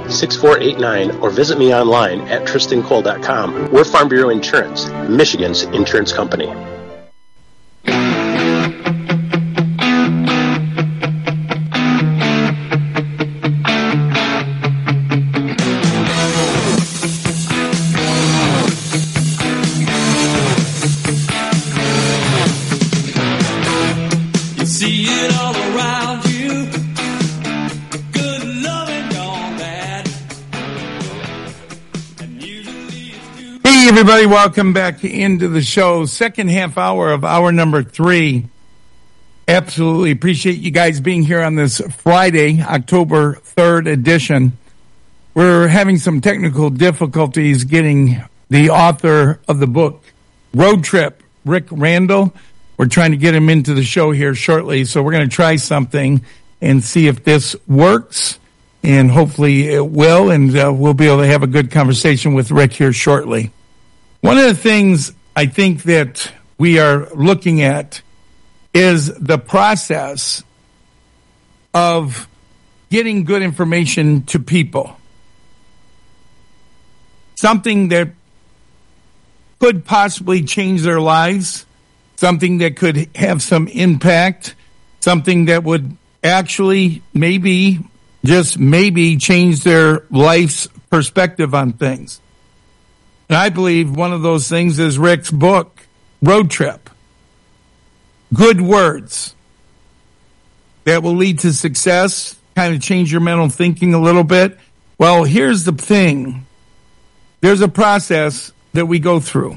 888-878-6489 or visit me online at tristancole.com. We're Farm Bureau Insurance, Michigan's insurance company. Everybody, welcome back into the show. Second half hour of hour number 3. Absolutely appreciate you guys being here on this Friday, October 3rd edition. We're having some technical difficulties getting the author of the book, Road Trip, Rick Randall. We're trying to get him into the show here shortly, so we're going to try something and see if this works, and hopefully it will, and we'll be able to have a good conversation with Rick here shortly. One of the things I think that we are looking at is the process of getting good information to people. Something that could possibly change their lives, something that could have some impact, something that would actually maybe, just maybe, change their life's perspective on things. And I believe one of those things is Rick's book, Road Trip. Good words that will lead to success, kind of change your mental thinking a little bit. Well, here's the thing. There's a process that we go through.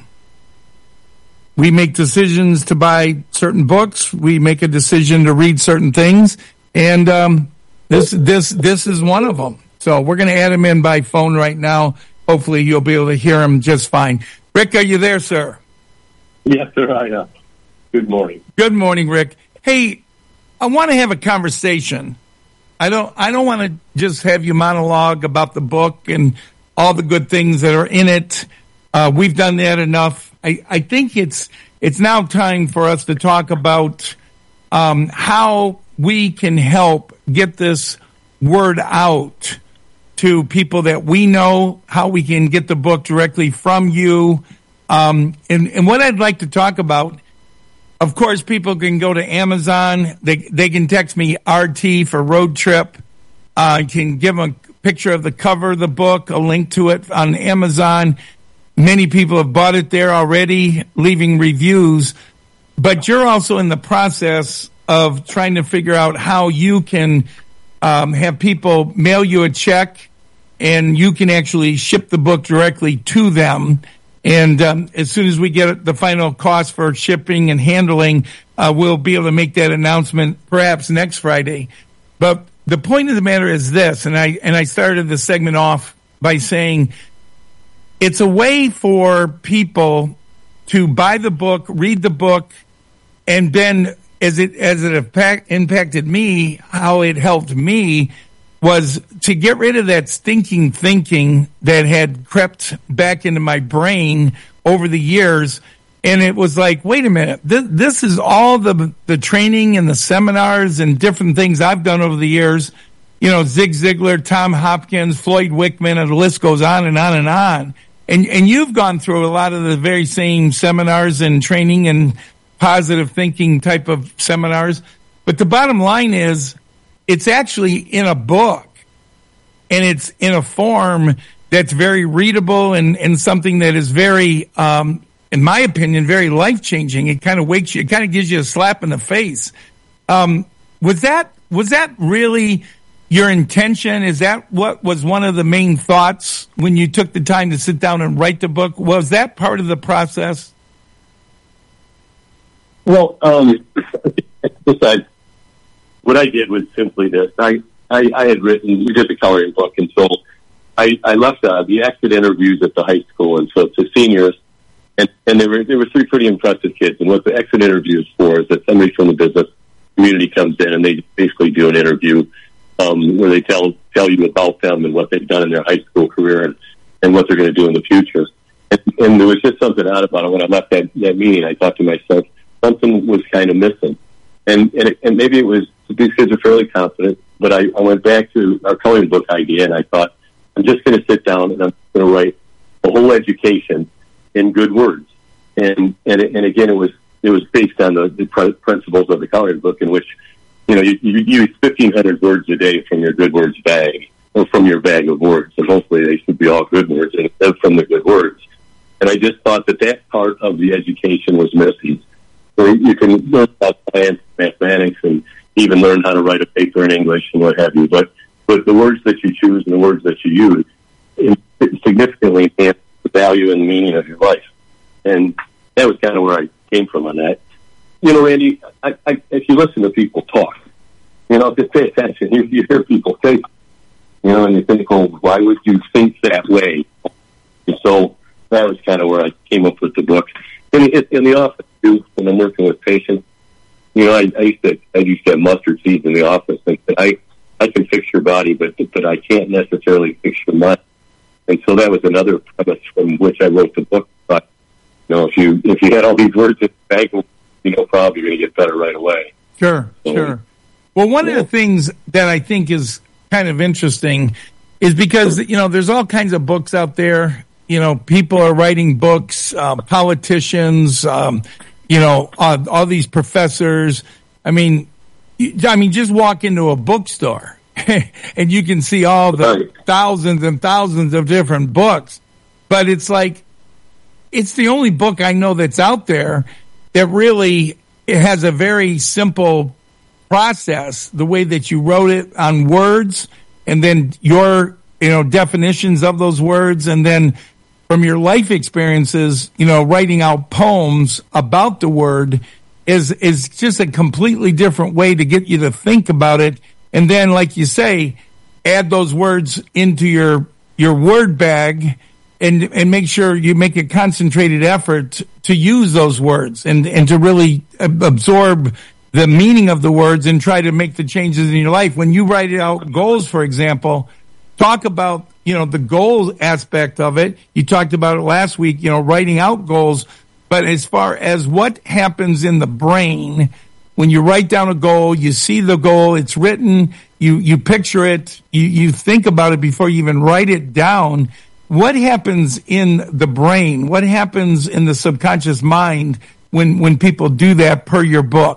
We make decisions to buy certain books. We make a decision to read certain things. And this is one of them. So we're going to add him in by phone right now. Hopefully you'll be able to hear him just fine. Rick, are you there, sir? Yes, sir, I am. Good morning. Good morning, Rick. Hey, I want to have a conversation. I don't want to just have you monologue about the book and all the good things that are in it. We've done that enough. I think it's now time for us to talk about how we can help get this word out to people that we know, how we can get the book directly from you. And what I'd like to talk about, of course, people can go to Amazon. They can text me RT for Road Trip. I can give them a picture of the cover of the book, a link to it on Amazon. Many people have bought it there already, leaving reviews. But you're also in the process of trying to figure out how you can have people mail you a check, and you can actually ship the book directly to them. And as soon as we get the final cost for shipping and handling, we'll be able to make that announcement perhaps next Friday. But the point of the matter is this, and I started the segment off by saying it's a way for people to buy the book, read the book, and then as it impacted me, how it helped me was to get rid of that stinking thinking that had crept back into my brain over the years. And it was like, wait a minute, this is all the training and the seminars and different things I've done over the years. You know, Zig Ziglar, Tom Hopkins, Floyd Wickman, and the list goes on and on and on. And you've gone through a lot of the very same seminars and training and positive thinking type of seminars. But the bottom line is, it's actually in a book, and it's in a form that's very readable and something that is very, in my opinion, very life-changing. It kind of wakes you, it kind of gives you a slap in the face. Was that really your intention? Is that what was one of the main thoughts when you took the time to sit down and write the book? Was that part of the process? Well, besides, what I did was simply this. I had written, we did the coloring book, and so I left the exit interviews at the high school, and so to seniors, and there were three pretty impressive kids. And what the exit interview is for is that somebody from the business community comes in and they basically do an interview where they tell you about them and what they've done in their high school career and what they're going to do in the future. And there was just something odd about it. When I left that meeting, I thought to myself, something was kind of missing. And maybe it was, these kids are fairly confident, but I went back to our coloring book idea, and I thought, I'm just going to sit down and I'm going to write the whole education in good words. And again, it was based on the principles of the coloring book, in which, you use 1,500 words a day from your good words bag, or from your bag of words. And hopefully they should be all good words and from the good words. And I just thought that part of the education was missing. So you can learn about science, mathematics, and even learn how to write a paper in English and what have you. But the words that you choose and the words that you use significantly enhance the value and meaning of your life. And that was kind of where I came from on that. Randy, if you listen to people talk, just pay attention. You hear people say, and you think, oh, why would you think that way? And so that was kind of where I came up with the book. In the office, too, when I'm working with patients, I used to have mustard seeds in the office, and I can fix your body, but I can't necessarily fix your mind. And so that was another premise from which I wrote the book. But if you had all these words in the bag, probably you're going to get better right away. Sure. Well, one of the things that I think is kind of interesting is because there's all kinds of books out there. People are writing books, politicians, all these professors. I mean, just walk into a bookstore and you can see all the thousands and thousands of different books. But it's like, it's the only book I know that's out there that really has a very simple process, the way that you wrote it on words, and then your, definitions of those words, and then from your life experiences, writing out poems about the word is just a completely different way to get you to think about it. And then, like you say, add those words into your word bag and make sure you make a concentrated effort to use those words and to really absorb the meaning of the words and try to make the changes in your life. When you write out goals, for example, talk about, the goal aspect of it. You talked about it last week, writing out goals. But as far as what happens in the brain, when you write down a goal, you see the goal, it's written, you picture it, you think about it before you even write it down. What happens in the brain? What happens in the subconscious mind when people do that per your book?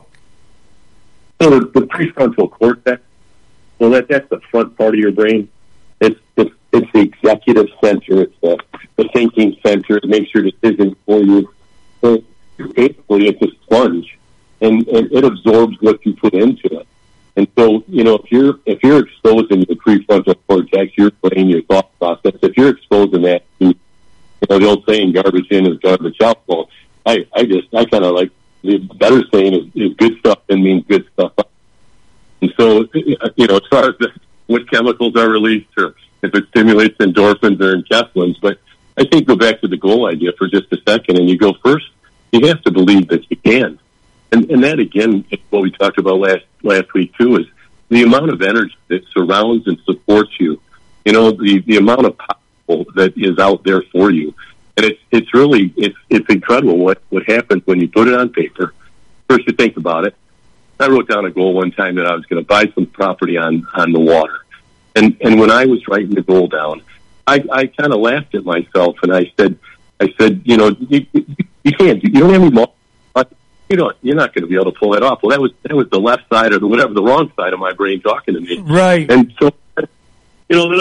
So the prefrontal cortex, well, that's the front part of your brain. It's the executive center. It's the thinking center. It makes your decisions for you. So basically, it's a sponge, and it absorbs what you put into it. And so, if you're exposing the prefrontal cortex, your brain, your thought process, if you're exposing that to, the old saying, garbage in is garbage out. Well, I kind of like the better saying is good stuff and means good stuff. And so, as far as what chemicals are released, or if it stimulates endorphins or enkephalins, but I think go back to the goal idea for just a second, and you go first. You have to believe that you can. And that, again, is what we talked about last week, too, is the amount of energy that surrounds and supports you, the amount of power that is out there for you. And it's really incredible what happens when you put it on paper. First, you think about it. I wrote down a goal one time that I was going to buy some property on the water. And when I was writing the goal down, I kind of laughed at myself, and I said, you can't, you don't have any money. You're not going to be able to pull that off. Well, that was the left side or the wrong side of my brain talking to me. Right. And so, then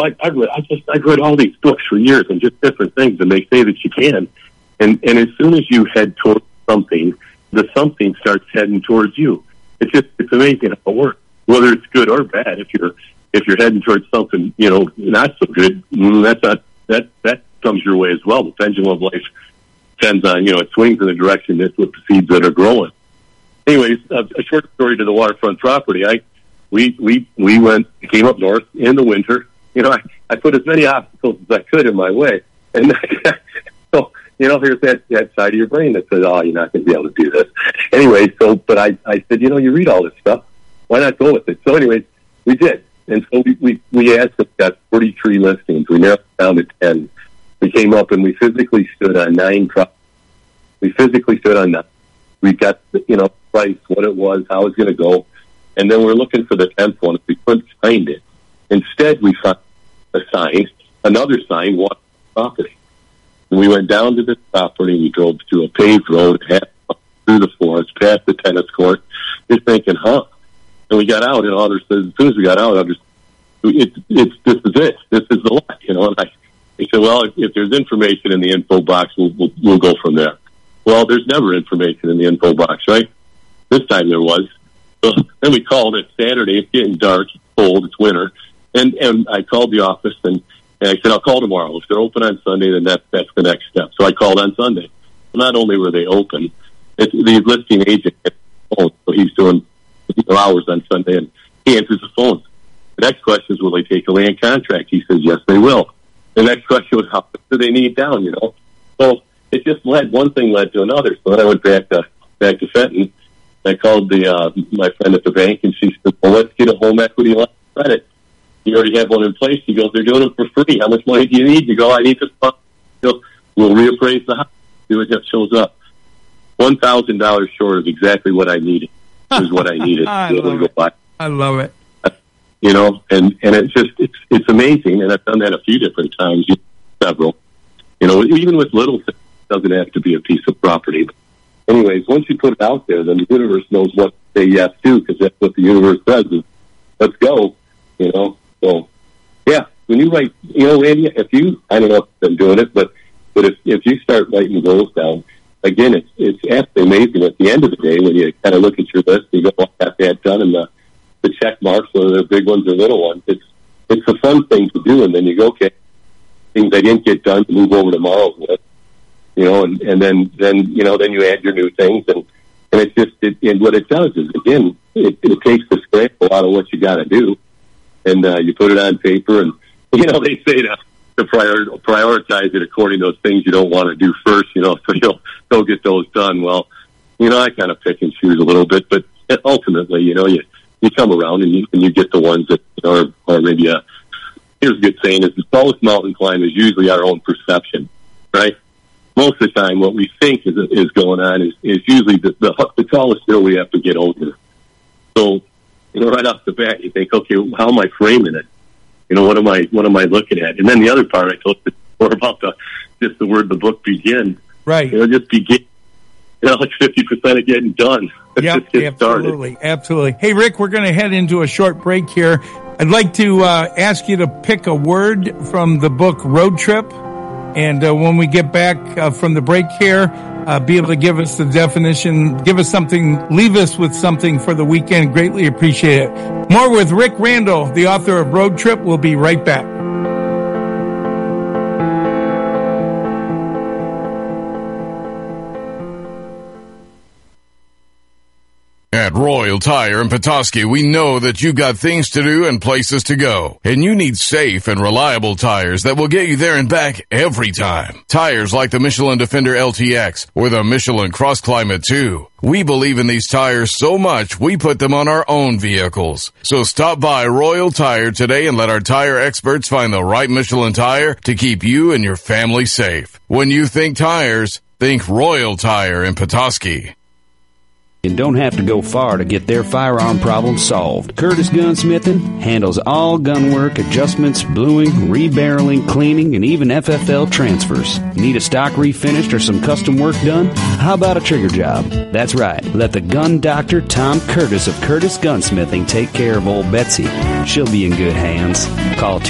I've read all these books for years and just different things, and they say that you can. And as soon as you head towards something, the something starts heading towards you. It's amazing how it works, whether it's good or bad. If you're heading towards something, not so good, that comes your way as well. The pendulum of life depends on, it swings in the direction that's with the seeds that are growing. Anyways, a short story to the waterfront property. We came up north in the winter. I put as many obstacles as I could in my way. And so, here's that side of your brain that says, oh, you're not going to be able to do this. Anyway, but I said, you read all this stuff. Why not go with it? So anyways, we did. And so we asked if got 43 listings. We narrowed it down to 10. We came up and we physically stood on 9 properties. We physically stood on 9. We got, price, what it was, how it's going to go. And then we're looking for the 10th one. We couldn't find it. Instead, we found a sign, another sign, walk property. And we went down to this property. We drove to a paved road, through the forest, past the tennis court. Just thinking, huh? And we got out, and Audra says, as soon as we got out, this is it. This is the lot, you know. And I said, well, if there's information in the info box, we'll go from there. Well, there's never information in the info box, right? This time there was. So then we called it Saturday. It's getting dark, it's cold, it's winter. And I called the office, and I said, I'll call tomorrow. If they're open on Sunday, then that's the next step. So I called on Sunday. Well, not only were they open, the listing agent had the phone, so he's doing hours on Sunday, and he answers the phone. The next question is, will they take a land contract? He says, yes, they will. The next question was, how much do they need down, you know? So it just one thing led to another. So then I went back to Fenton. I called my friend at the bank, and she said, well, let's get a home equity line of credit. You already have one in place. He goes, they're doing it for free. How much money do you need? You go, I need this money. We'll reappraise the house. See what shows up. $1,000 short of exactly what I needed. Is what I needed to be able to go buy. I love it. You know, and it's just, it's amazing. And I've done that a few different times, several. You know, even with little things, it doesn't have to be a piece of property. But anyways, once you put it out there, then the universe knows what to say yes to, because that's what the universe says is, let's go, you know. So, yeah, when you write, you know, Andy, I don't know if you've been doing it, but if you start writing goals down, again, it's absolutely amazing at the end of the day when you kind of look at your list, you go, I have that done, and the check marks, whether they're big ones or little ones, it's a fun thing to do, and then you go, okay, things I didn't get done, move over tomorrow's list, you know, and then you know, then you add your new things, and it's just, and what it does is, again, it takes the scramble out of what you got to do, and you put it on paper, and, you know, they say to prioritize it according to those things you don't want to do first, you know, so you'll get those done. Well, you know, I kind of pick and choose a little bit, but ultimately, you know, you come around and you get the ones that, you know, or maybe here's a good saying is the tallest mountain climb is usually our own perception, right? Most of the time what we think is going on is usually the tallest hill we have to get over. So, you know, right off the bat, you think, okay, how am I framing it? You know, what am I looking at? And then the other part I told you more about just the word the book begin. Right. You know, just begin. You know, like 50% of getting done. Yeah, absolutely. Started. Absolutely. Hey, Rick, we're going to head into a short break here. I'd like to ask you to pick a word from the book Road Trip. And when we get back from the break here, be able to give us the definition, give us something, leave us with something for the weekend. Greatly appreciate it. More with Rick Randall, the author of Road Trip. We'll be right back. At Royal Tire in Petoskey, we know that you got things to do and places to go. And you need safe and reliable tires that will get you there and back every time. Tires like the Michelin Defender LTX or the Michelin Cross Climate 2. We believe in these tires so much, we put them on our own vehicles. So stop by Royal Tire today and let our tire experts find the right Michelin tire to keep you and your family safe. When you think tires, think Royal Tire in Petoskey. And don't have to go far to get their firearm problem solved. Curtis Gunsmithing handles all gun work, adjustments, bluing, rebarreling, cleaning, and even FFL transfers. Need a stock refinished or some custom work done? How about a trigger job? That's right. Let the gun doctor Tom Curtis of Curtis Gunsmithing take care of old Betsy. She'll be in good hands. Call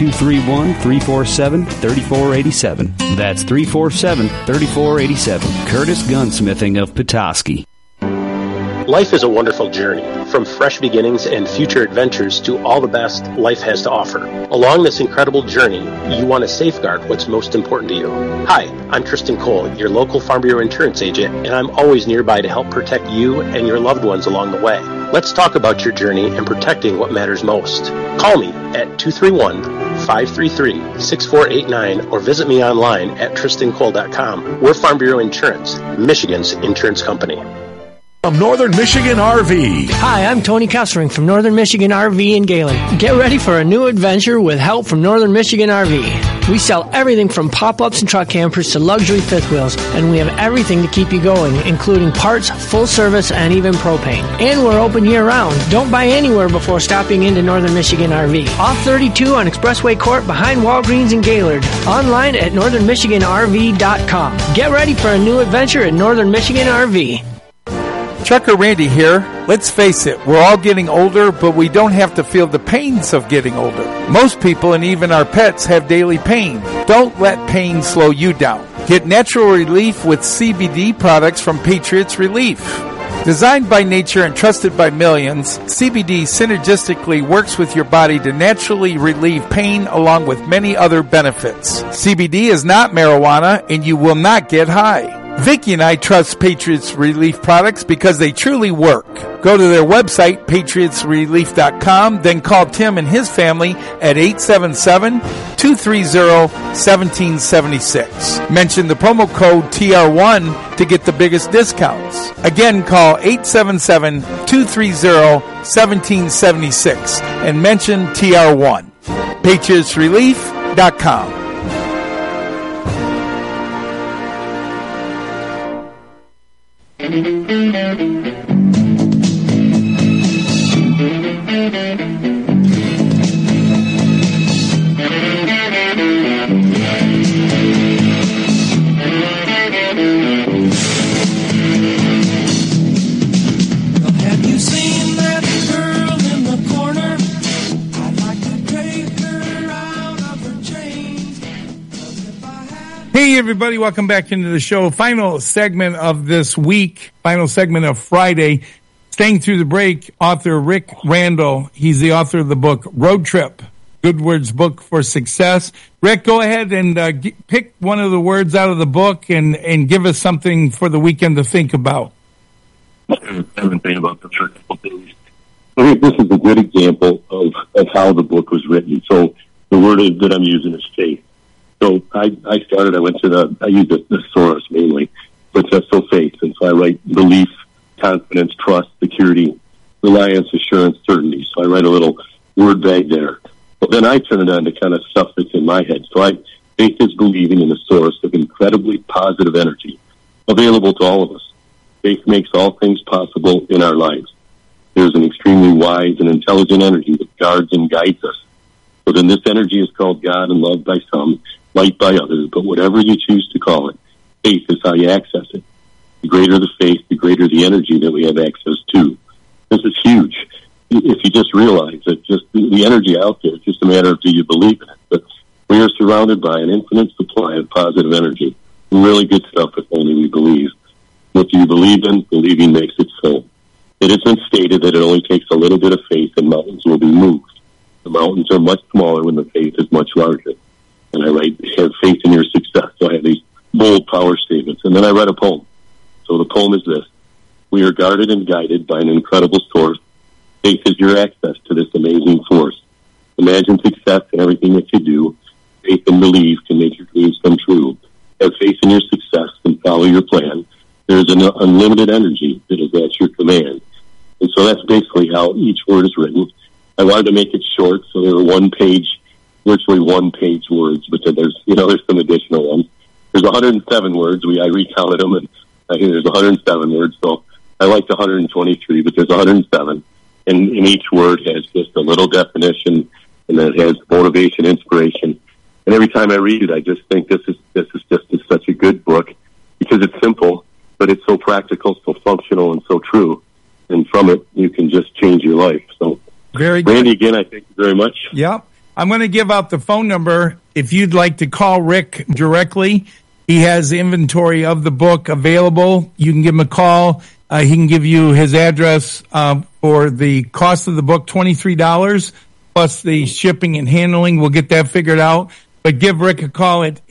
231-347-3487. That's 347-3487. Curtis Gunsmithing of Petoskey. Life is a wonderful journey, from fresh beginnings and future adventures to all the best life has to offer. Along this incredible journey, you want to safeguard what's most important to you. Hi, I'm Tristan Cole, your local Farm Bureau insurance agent, and I'm always nearby to help protect you and your loved ones along the way. Let's talk about your journey and protecting what matters most. Call me at 231-533-6489 or visit me online at tristancole.com. We're Farm Bureau Insurance, Michigan's insurance company. From Northern Michigan RV. Hi, I'm Tony Kessering from Northern Michigan RV in Galen. Get ready for a new adventure with help from Northern Michigan RV. We sell everything from pop-ups and truck campers to luxury fifth wheels, and we have everything to keep you going, including parts, full service, and even propane. And we're open year-round. Don't buy anywhere before stopping into Northern Michigan RV. Off 32 on Expressway Court behind Walgreens and Gaylord. Online at northernmichiganrv.com. Get ready for a new adventure in Northern Michigan RV. Trucker Randy here. Let's face it, we're all getting older, but we don't have to feel the pains of getting older. Most people and even our pets have daily pain. Don't let pain slow you down. Get natural relief with CBD products from Patriots Relief. Designed by nature and trusted by millions, CBD synergistically works with your body to naturally relieve pain along with many other benefits. CBD is not marijuana and you will not get high. Vicki and I trust Patriots Relief products because they truly work. Go to their website, patriotsrelief.com, then call Tim and his family at 877-230-1776. Mention the promo code TR1 to get the biggest discounts. Again, call 877-230-1776 and mention TR1. patriotsrelief.com. Hey, everybody. Welcome back into the show. Final segment of this week, final segment of Friday. Staying through the break, author Rick Randall. He's the author of the book Road Trip, Goodword's Book for Success. Rick, go ahead and pick one of the words out of the book and give us something for the weekend to think about. I've been thinking about the first couple days. I think this is a good example of how the book was written. So the word that I'm using is faith. So I went to I use the thesaurus mainly, but so faith. And so I write belief, confidence, trust, security, reliance, assurance, certainty. So I write a little word bag there. But then I turn it on to kind of stuff that's in my head. So faith is believing in the source of incredibly positive energy available to all of us. Faith makes all things possible in our lives. There's an extremely wise and intelligent energy that guards and guides us. So then this energy is called God and loved by some, light by others, but whatever you choose to call it, faith is how you access it. The greater the faith, the greater the energy that we have access to. This is huge. If you just realize that just the energy out there, it's just a matter of do you believe in it. But we are surrounded by an infinite supply of positive energy. Really good stuff if only we believe. What do you believe in? Believing makes it so. It has been stated that it only takes a little bit of faith and mountains will be moved. The mountains are much smaller when the faith is much larger. And I write, have faith in your success. So I have these bold power statements. And then I write a poem. So the poem is this. We are guarded and guided by an incredible source. Faith is your access to this amazing force. Imagine success in everything that you do. Faith and belief can make your dreams come true. Have faith in your success and follow your plan. There's an unlimited energy that is at your command. And so that's basically how each word is written. I wanted to make it short, so there were virtually one-page words, but then there's some additional ones. There's 107 words. I recounted them, and I think there's 107 words, so I liked 123, but there's 107. And each word has just a little definition, and then it has motivation, inspiration. And every time I read it, I just think this is just such a good book because it's simple, but it's so practical, so functional, and so true. And from it, you can just change your life. So, very good. Randy, again, I thank you very much. Yep. I'm going to give out the phone number if you'd like to call Rick directly. He has inventory of the book available. You can give him a call. He can give you his address for the cost of the book, $23, plus the shipping and handling. We'll get that figured out. But give Rick a call at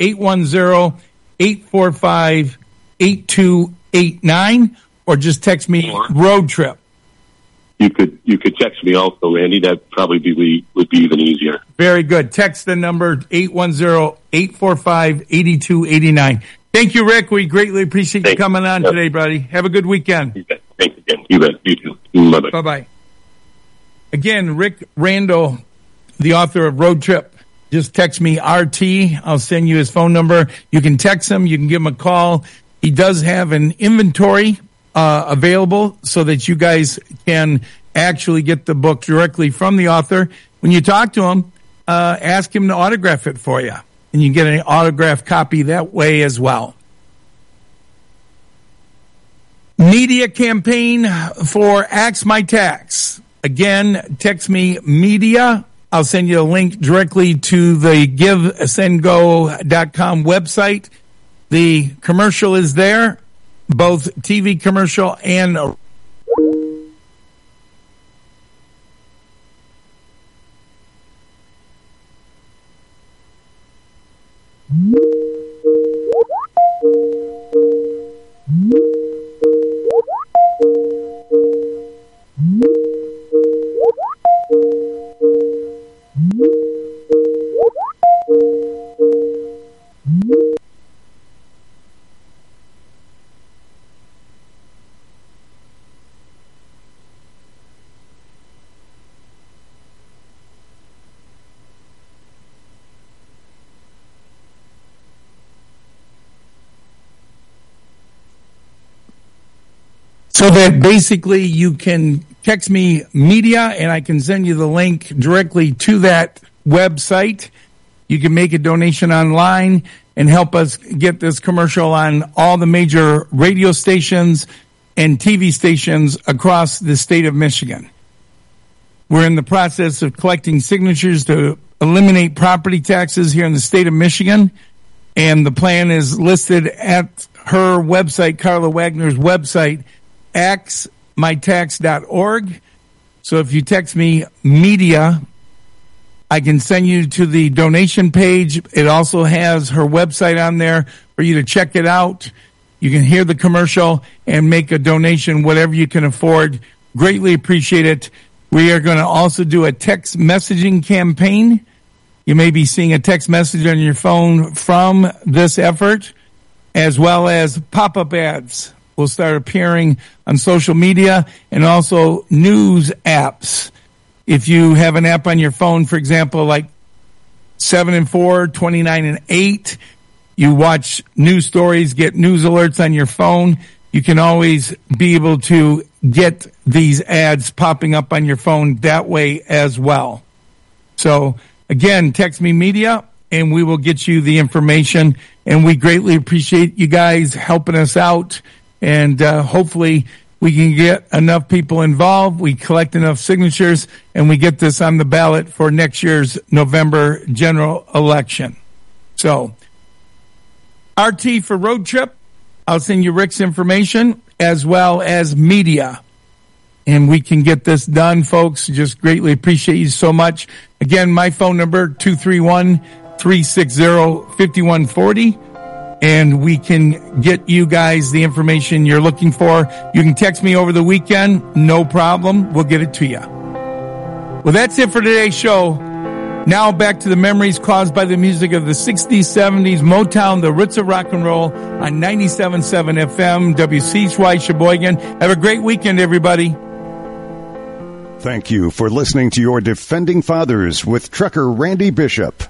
810-845-8289 or just text me Road Trip. You could text me also, Randy. That probably would be even easier. Very good. Text the number 810-845-8289. Thank you, Rick. We greatly appreciate you coming on today, buddy. Have a good weekend. You bet. Thanks again. You bet. You too. Bye-bye. Bye-bye. Again, Rick Randall, the author of Road Trip, just text me RT. I'll send you his phone number. You can text him. You can give him a call. He does have an inventory available so that you guys can actually get the book directly from the author. When you talk to him, ask him to autograph it for you, and you get an autographed copy that way as well. Media campaign for Axe My Tax. Again, text me media. I'll send you a link directly to the GiveSendGo.com website. The commercial is there, both TV commercial and so that basically you can text me media and I can send you the link directly to that website. You can make a donation online and help us get this commercial on all the major radio stations and TV stations across the state of Michigan. We're in the process of collecting signatures to eliminate property taxes here in the state of Michigan, and the plan is listed at her website, Carla Wagner's website, axmytax.org. So if you text me media, I can send you to the donation page. It also has her website on there for you to check it out. You can hear the commercial and make a donation, whatever you can afford. Greatly appreciate it. We are going to also do a text messaging campaign. You may be seeing a text message on your phone from this effort, as well as pop-up ads will start appearing on social media and also news apps. If you have an app on your phone, for example, like 7 and 4, 29 and 8, you watch news stories, get news alerts on your phone. You can always be able to get these ads popping up on your phone that way as well. So again, text me media and we will get you the information. And we greatly appreciate you guys helping us out. And hopefully we can get enough people involved, we collect enough signatures, and we get this on the ballot for next year's November general election. So, RT for road trip, I'll send you Rick's information, as well as media. And we can get this done, folks. Just greatly appreciate you so much. Again, my phone number, 231-360-5140. And we can get you guys the information you're looking for. You can text me over the weekend. No problem. We'll get it to you. Well, that's it for today's show. Now back to the memories caused by the music of the 60s, 70s, Motown, the roots of rock and roll on 97.7 FM, WCHY Sheboygan. Have a great weekend, everybody. Thank you for listening to your Defending Fathers with Trucker Randy Bishop.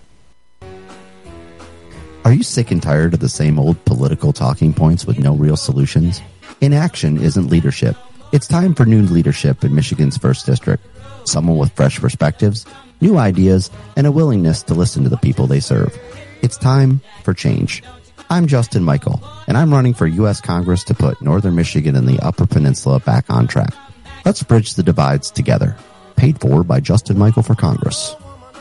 Are you sick and tired of the same old political talking points with no real solutions? Inaction isn't leadership. It's time for new leadership in Michigan's 1st District. Someone with fresh perspectives, new ideas, and a willingness to listen to the people they serve. It's time for change. I'm Justin Michael, and I'm running for U.S. Congress to put Northern Michigan and the Upper Peninsula back on track. Let's bridge the divides together. Paid for by Justin Michael for Congress.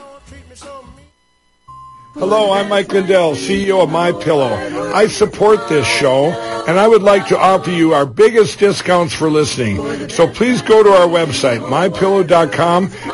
Hello, I'm Mike Lindell, CEO of MyPillow. I support this show, and I would like to offer you our biggest discounts for listening. So please go to our website, MyPillow.com,